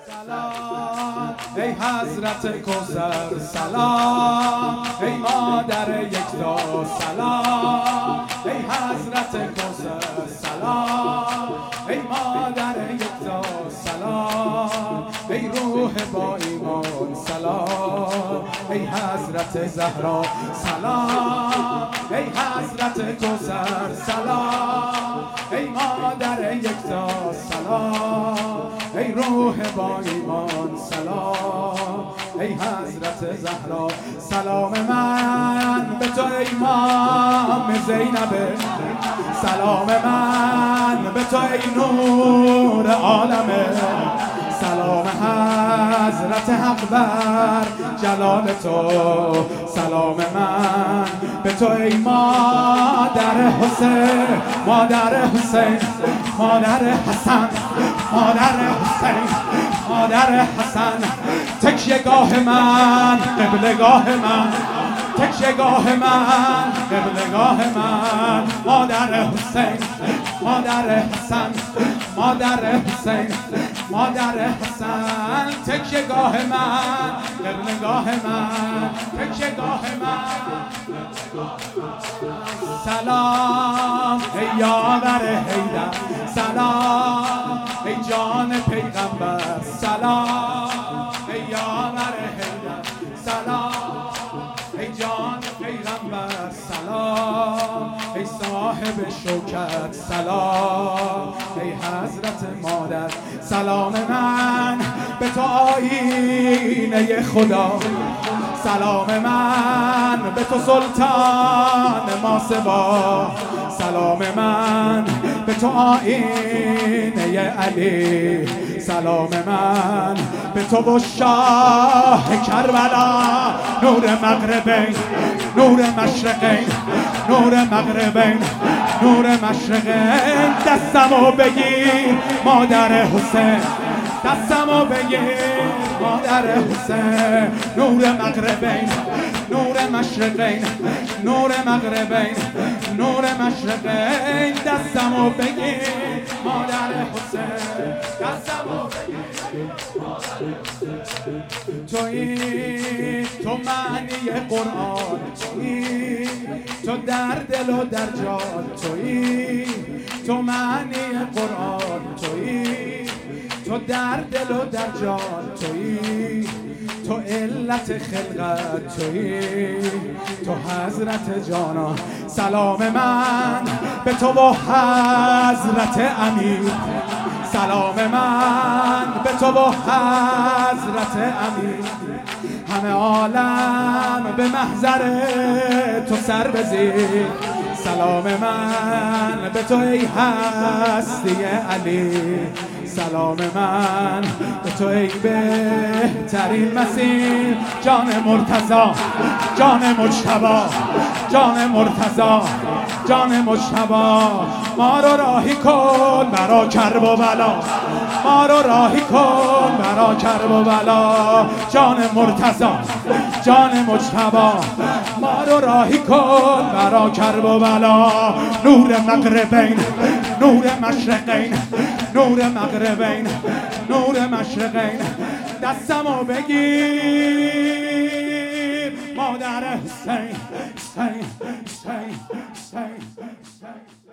سلام ای حضرت کوثر، سلام ای مادر یکتا، سلام ای حضرت کوثر، سلام ای مادر یکتا، سلام ای روح با ایمان، سلام ای حضرت زهرا، سلام ای حضرت کوثر، سلام ای مادر یکتا، سلام ای روح با ایمان، سلام ای حضرت زهرا. سلام من به تو ای امام زینب، سلام من به تو ای نور عالمه، سلام حضرت حق بر جلال تو، سلام من به تو ای مادر حسین، مادر حسین، مادر حسن، مادر حسین، مادر حسن، تکیه‌گاه من، قبله‌گاه من، تکیه‌گاه من، قبله‌گاه من، مادر حسین، مادر حسن، مادر حسین، مادر حسن، تکیه‌گاه من، قبله‌گاه من، تکیه‌گاه من. سلام ای یاور حیدر، سلام ای جان پیغمبر، سلام ای یاور حیدر، سلام ای جان پیغمبر، سلام ای صاحب شوکت، سلام ای حضرت مادر. سلام من به تو آیینه خدا، سلام من به تو سلطان ماسوا، سلام من به تو آیینه علی، سلام من به تو و شاه کربلا، نور مغربین، نور مشرقین، نور مغربین، نور مشرقین. دستمو بگیر مادر حسین، دستمو بگیر مادر حسین، نور مغربین، نور مشرقین، نور مغربین، نور مشرقین. دستمو بگیر مادر حسین، دستمو بگیر مادر حسین. تویی تو معنی قرآن، تویی تو در دل و در جان، تویی تو معنی قرآن، تویی تو در دل و در جان، تویی تو علت خلقت، تویی تو حضرت جانا. سلام من به تو و حضرت امیر، سلام من به تو و حضرت امیر. همه عالم به محضر تو سر بزیر، سلام من به تو ای هستی علی، سلام من به تو ای بهترین مسیح. جان مرتضی، جان مجتبی، جان مرتضی، جان مجتبی. ما رو راهی کن برا کرب و بلا، ما رو راهی کن برا کرب و بلا. جان مرتضی، جان مجتبی، ما رو راهی کن برا کرب و بلا. نور مغربین، نور مشرقین، نور مغربین، نور مشرقین. دستمو بگیر مادر حسین، حسین، حسین، حسین، حسین.